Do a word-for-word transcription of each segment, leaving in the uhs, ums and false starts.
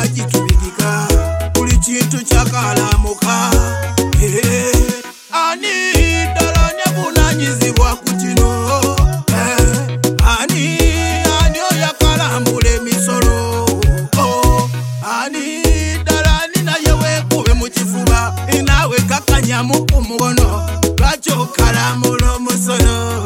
bagikibigika buli kintu kyakalamuka. Ani ddala nebunanyizibwa ku kino? Ani ani oyakalambula emisolo? Ani ddala ani naye weekube mu kifuba naawe kakanyamu ku mukono lwaki okalambula omusono?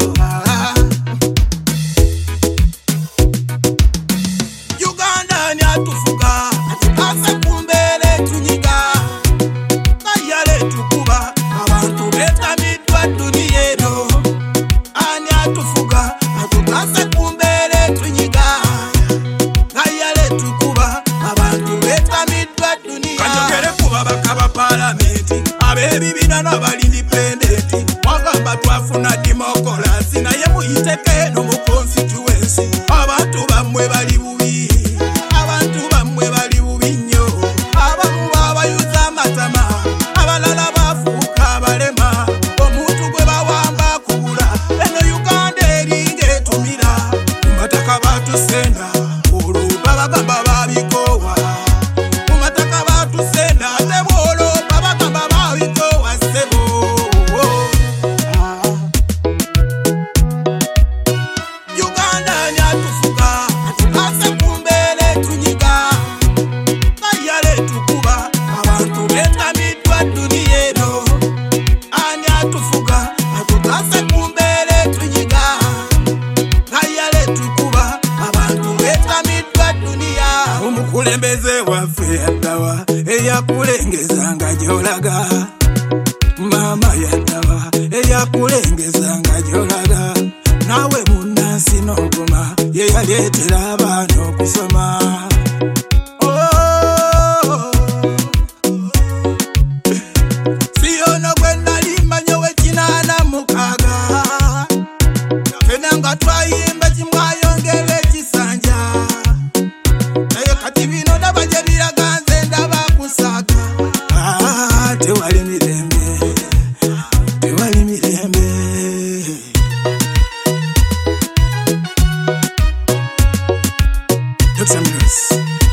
Uganda ani atufuga ase ku mbeera etunyiga kayale tukuba abantu beetamiddwa duniya eno. Ani atufuga atugase ku mbeera etunyiga kayale tukuba abantu beetamiddwa duniya. Kanjogere ku babaka ba palamenti ab'ebibiina n'abalindipendenti wagamba twafuna demokolasi naye muyiteko eno mu constituency. Abantu bammwe bali bubi, abantu bammwe bali bubi nnyo. Abamu babayuza amatama, abalala bafuuka abalema. Omuntu gwe bawamba kubula eno Uganda eringa etumira. Mu mataka batusenda olwo babagamba babikoowa. Mu mataka batusenda ate bw'olwo babagamba babikoowa ssebo. Uganda ani atufuga atugase ku mbeera etunyiga kayale tukuba abantu beetamiddwa duniya eno. Ani atufuga atugase ku mbeera etunyiga kayale tukuba abantu beetamiddwa duniya. Omukulembeze waffe yaddawa eyakulengezanga gy'olaga. Maama yaddawa eyakulengezanga gy'olaga. Naawe munnansi n'oguma ye yaleetera abaana okusoma. Si ono gwe nali mmanyi ow'ekinaana mukaaga fena nga twayimba kimwayongera ekisanja. Naye kati bino ndaba gye biraga nze ndaba kusaaga. Ah, tewali mirembe, tewali mirembe. Doctor Miros.